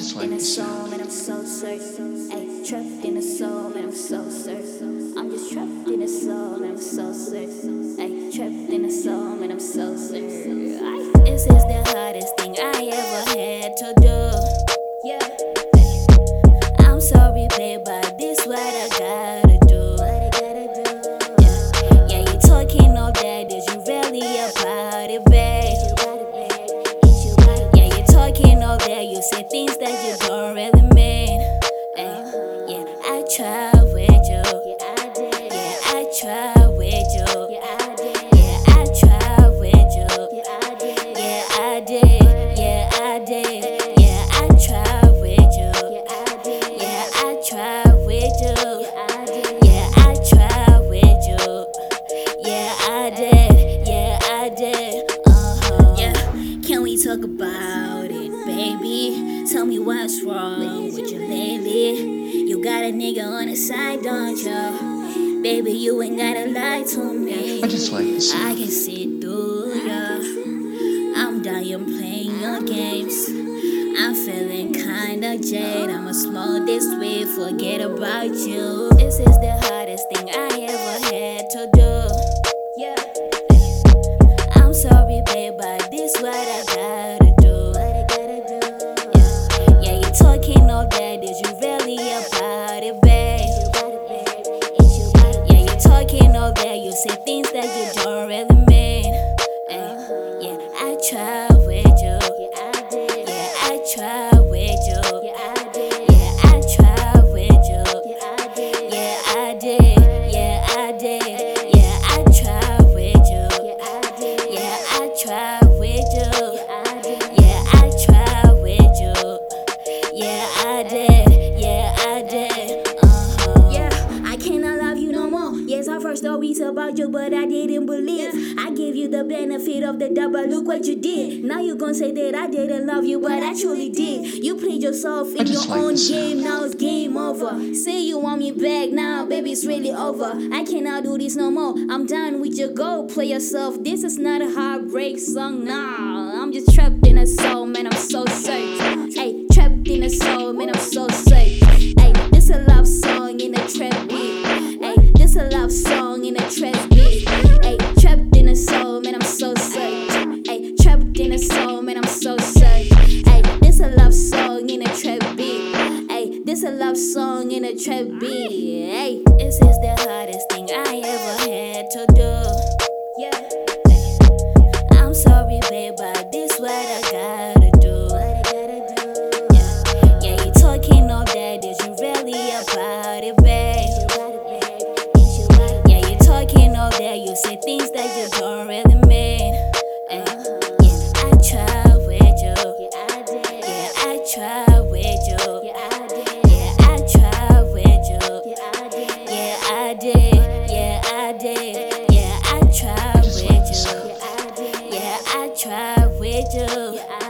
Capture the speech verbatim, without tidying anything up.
just like in a the soul, sound. man, I'm so certain. Ay, trapped in a soul, man, I'm so certain. I'm just trapped in a soul, man, I'm so certain. Ay, trapped in a soul, man, I'm so certain. Ay. This is the hardest thing I ever had to do. Yeah. I'm sorry, babe, but this what I gotta do. What I gotta do. Yeah, yeah, you talking all that, is you really about it, babe? Yeah, you talking all that, you say things that you don't really mean. Ay, yeah, I tried with you. Yeah, I did. Yeah, I tried with you. Yeah, I did. Yeah, I tried with you. Yeah, I did. Yeah, I did. Yeah, I did. Yeah, I tried with you. Yeah, I did. Yeah, I tried with you. Yeah, I did. Yeah, I tried with you. Yeah, I did. Yeah, I did. Uh-huh. Yeah, can we talk about it, baby? Tell me what's wrong with you lately. You got a nigga on the side, don't you? Baby, you ain't gotta lie to me. I just like the I sound. can see through ya. I'm dying playing your games. I'm feeling kinda jaded. I'ma smoke this weed, forget about you. This is the hardest thing I ever had to do. Yeah. I'm sorry, babe, but this what I gotta do. What I gotta do. Yeah, yeah, you talking all that, is you really about it, babe? Yeah, you talking all that, you say things that you don't really mean. Ay, yeah, I tried with you. Yeah, I did. Yeah, I tried with you. Yeah, I did. Yeah, I tried with you. Yeah, I did. Yeah, I did. Yeah, I did. Yeah, I tried with you. Yeah, I did. Yeah, I tried with you. Yeah, I did. Yeah, I tried with you. Yeah, I did. Yeah, I did. Uh-huh. Yeah, I cannot love you no more. Yes, I've heard stories about you, but I didn't believe. I give you the benefit of the doubt, but look what you did. Now you gon' say that I didn't love you, but I truly did. You played yourself in your just like own the sound. game, now it's game over. Say you want me back now, baby, it's really over. I cannot do this no more. I'm done with your go, play yourself. This is not a heartbreak song, nah. I'm just trapped in a soul, man, I'm so certain. Ay, trapped in a soul, man, I'm so certain. Ay, this a love song in a trap beat. Ay, this a love song in a trap beat. Ay, trapped in a soul, man, I'm so certain. Ay, trapped in a soul, man, I'm so certain. Ay, this a love song in a trap beat. Ay, this a love song in a trap beat. Ay, this is the hardest thing I ever had to do. Yeah. I'm sorry, babe, but this what I gotta do. What I gotta do. Yeah, yeah, you talking all that, is you really about it, babe? Yeah, you talking all that, you say things that you don't really mean. Ay, yeah, I tried with you. Yeah, I did. Yeah, I tried with you. Yeah, I did. Yeah, I tried with you. Yeah, I did. Yeah, I did. Yeah, I did. Yeah, I tried with you. Yeah, I did. Yeah, I tried with you. Yeah, I